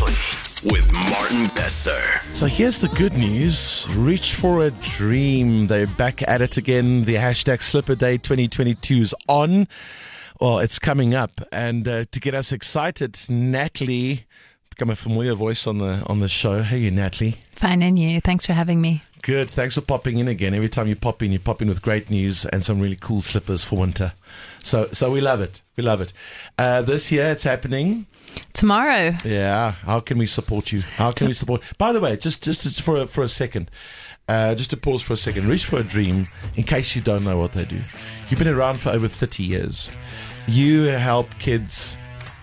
Coffee with Martin Bester. So here's the good news. Reach for a Dream. They're back at it again. The hashtag Slipper Day 2022 is on. Well, it's coming up. And to get us excited, Natalie, become a familiar voice on the show. Hey, Natalie. Fine, and you. Thanks for having me. Good. Thanks for popping in again. Every time you pop in with great news and some really cool slippers for winter. So we love it. We love it. This year it's happening Tomorrow. Yeah. How can we support you? How can we support? By the way, just for a second, just to pause for a second. Reach for a Dream. In case you don't know what they do, you've been around for over 30 years. You help kids.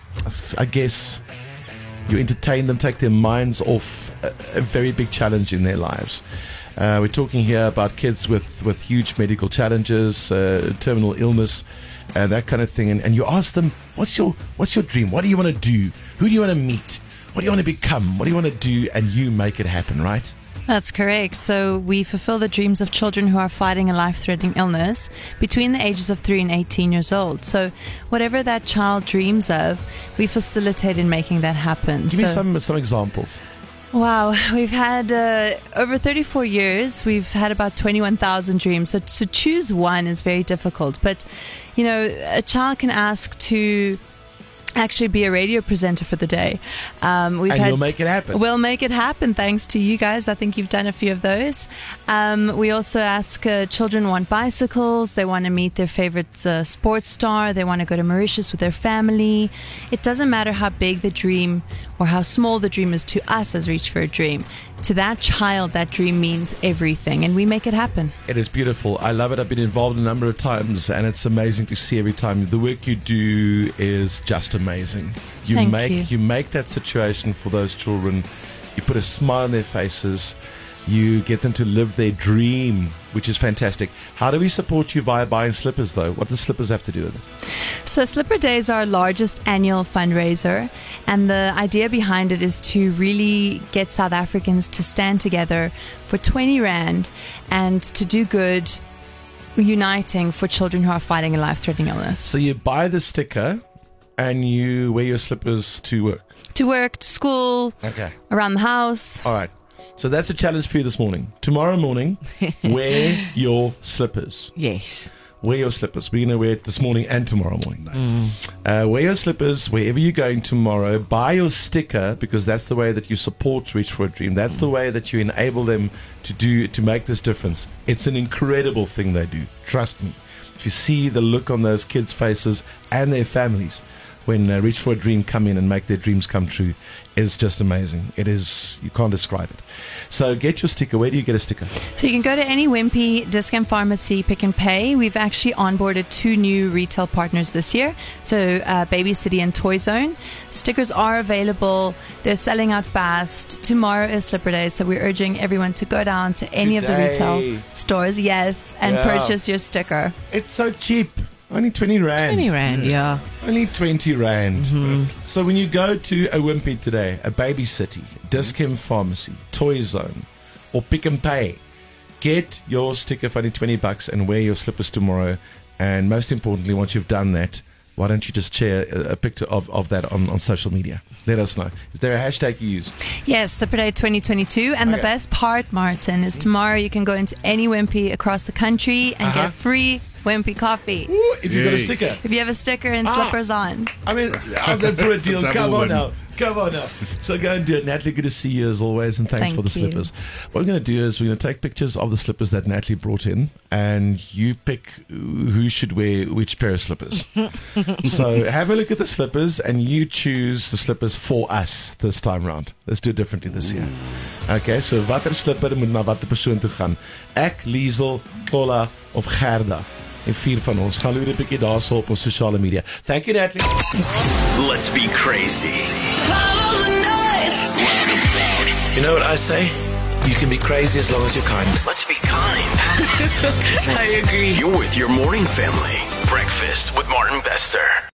I guess you entertain them, take their minds off a very big challenge in their lives. We're talking here about kids with huge medical challenges, terminal illness, that kind of thing. And you ask them, what's your dream? What do you want to do? Who do you want to meet? What do you want to become? What do you want to do? And you make it happen, right? That's correct. So we fulfill the dreams of children who are fighting a life-threatening illness between the ages of 3 and 18 years old. So whatever that child dreams of, we facilitate in making that happen. Give me some examples. Wow, we've had over 34 years, we've had about 21,000 dreams. So to choose one is very difficult. But, you know, a child can ask to actually be a radio presenter for the day. You'll make it happen. We'll make it happen thanks to you guys. I think you've done a few of those. We also ask children want bicycles. They want to meet their favorite sports star. They want to go to Mauritius with their family. It doesn't matter how big the dream or how small the dream is to us as Reach for a Dream. To that child, that dream means everything, and we make it happen. It is beautiful. I love it. I've been involved a number of times, and it's amazing to see every time. The work you do is just amazing. You make that situation for those children. You put a smile on their faces. You get them to live their dream, which is fantastic. How do we support you via buying slippers, though? What do slippers have to do with it? So Slipper Day is our largest annual fundraiser, and the idea behind it is to really get South Africans to stand together for 20 Rand and to do good, uniting for children who are fighting a life-threatening illness. So you buy the sticker and you wear your slippers to work? To work, to school, around the house. All right. So that's a challenge for you this morning. Tomorrow morning, wear your slippers. Yes. Wear your slippers. We're going to wear it this morning and tomorrow morning. Wear your slippers wherever you're going tomorrow. Buy your sticker, because that's the way that you support Reach for a Dream. That's the way that you enable them to make this difference. It's an incredible thing they do. Trust me. If you see the look on those kids' faces and their families when Reach for a Dream come in and make their dreams come true, is just amazing. It is, you can't describe it. So get your sticker. Where do you get a sticker? So you can go to any Wimpy, Discount Pharmacy, Pick n Pay. We've actually onboarded 2 new retail partners this year. So Baby City and Toy Zone. Stickers are available. They're selling out fast. Tomorrow is Slipper Day, so we're urging everyone to go down to any of the retail stores, and purchase your sticker. It's so cheap. Only 20 Rand. 20 Rand, yeah. Only 20 Rand. So when you go to a Wimpy today, a Baby City, Dis-Chem Pharmacy, Toy Zone, or Pick n Pay, get your sticker for only $20 and wear your slippers tomorrow. And most importantly, once you've done that, why don't you just share a picture of that on social media? Let us know. Is there a hashtag you use? Yes, Slipper Day 2022. And the best part, Martin, is tomorrow you can go into any Wimpy across the country and get a free Wimpy coffee. Ooh, if you've got a sticker. If you have a sticker and slippers on. I mean, how's that for a deal? Come on now. So go and do it. Natalie, good to see you as always, and thanks for the slippers. What we're going to do is we're going to take pictures of the slippers that Natalie brought in, and you pick who should wear which pair of slippers. So have a look at the slippers, and you choose the slippers for us this time round. Let's do it differently this year. Okay, so watter slipper moet na watter persoon toe gaan? Ek, Liesel, Tola of Gerda? En 4 van ons. Gaan loer 'n bietjie daarso op ons sosiale media. Thank you, Natalie. Let's be crazy. You know what I say? You can be crazy as long as you're kind. Let's be kind. I agree. You're with your morning family. Breakfast with Martin Bester.